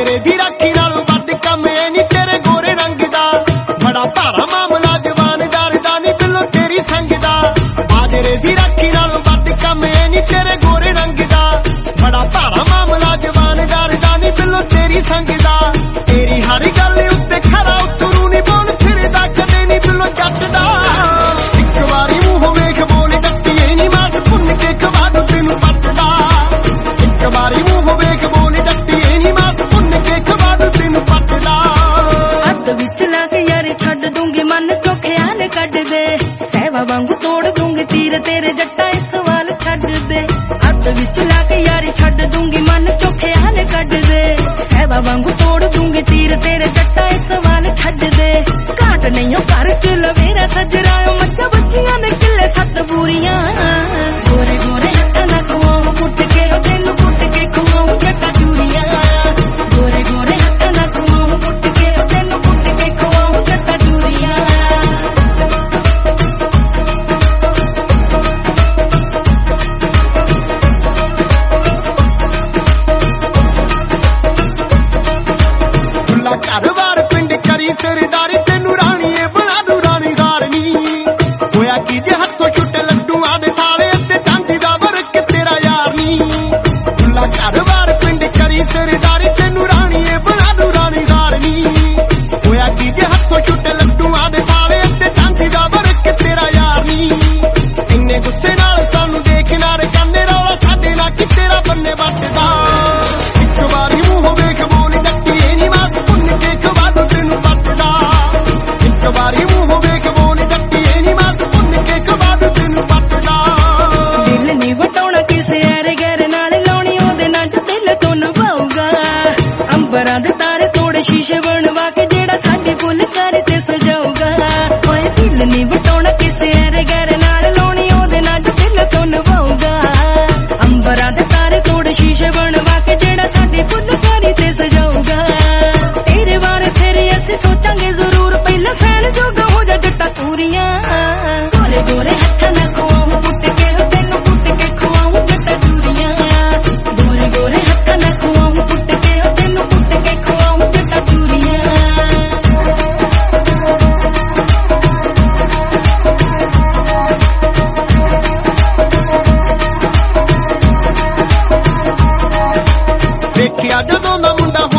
बाजरे दी राखी नालों वध कम ऐ नी तेरे गोरे रंग दा बड़ा भारा मामला जवानदार दा नी बिल्लो तेरी संग दा बाजरे दी राखी नालों वध कम ऐ नी तेरे गोरे रंग दा बड़ा भारा मामला जवानदार दा नी बिल्लो तेरी संग दा तेरी हर गल उत्ते खरा उतरू नी बोल फिरदा कदे नी बिल्लो जट दा इक वारी मूंह वेख बोल जट्टीए नी मास भुन के खवा दूं तैनूं पटदा इक वारी मूंह वेख बोल जट्टीए नी मास भुन के खवा दूं तैनूं पटदा हत्थ विच ला के यारे छड्ड दूंगी मन चों ख्याल कढ दे सहवा वांगू तोड़ दूंगी तीर तेरे जट्टा इस सवाल छड्ड दे हत्थ विच ला के यारे छड्ड दूंगी मन चों ख्याल कढ दे सहवा वांगू तोड़ दूंगी तीर तेरे जट्टा इस सवाल छड्ड दे घाट नहीं हो घर च लवेरा सजरायो मच्छा बच्चियां ने किले सत्त बूरियां गोरे गोरे हत्थां नाल खवाऊं पुट के तैनूं पुट के खवाऊं जट्टा चूरियां गोरे गोरे हत्थां नाल खवाऊं पुट के तैनूं पुट के खवाऊं जट्टा चूरियां घर वार पिंड करी सरदारी तेनू राणीए बना दूं राणी गारनी होया की जे हत्थों छुट्टे लड्डूआं दे थाले ते चांदी दा वर्क तेरा यार नी खुला घर वार पिंड करी सरदारी तेनू राणीए बना दूं राणी गारनी होया की जे हत्थों छुट्टे लड्डूआं दे थाले ते चांदी दा वर्क तेरा यार नी इन्ने गुस्से नाल सानू देख नार काने रौला साडे नाल कि तेरा बन्ने बटदा इक वारी मूंह वेख बोल जट्टीए नी मास भुन के खवा दूं तैनूं पटदा इक वारी मूंह वेख बोल जट्टीए नी मास भुन के खवा दूं तैनूं पटदा दिल नी वटाउणा किसे ऐरे गैर नाल लाउणी ओदे नाल च दिल तो नभाऊगा अंबरां दे तारे तोड़ शीशे बनवा के जेड़ा साडी फुलकारी ते सजाऊगा ओए दिल नी वटाउणा किसे ऐरे गैर नाल लाउणी ओदे नाल च दिल तो नभाऊगा अंबरां दे तारे तोड़ शीशे बनवा के जेड़ा साडी फुलकारी ते सजाऊगा तेरे बारे फिर असीं सोचांगे जरूर पहला सैन जोगा हो जा जट्टा तूरियां गोरे गोरे हत्थां नाल खवाऊं पुट के तैनूं पुट के खवाऊं जट्टा चूरियां गोरे गोरे हत्थां नाल खवाऊं पुट के तैनूं पुट के खवाऊं जट्टा चूरियां देखिया जदों दा मुंडा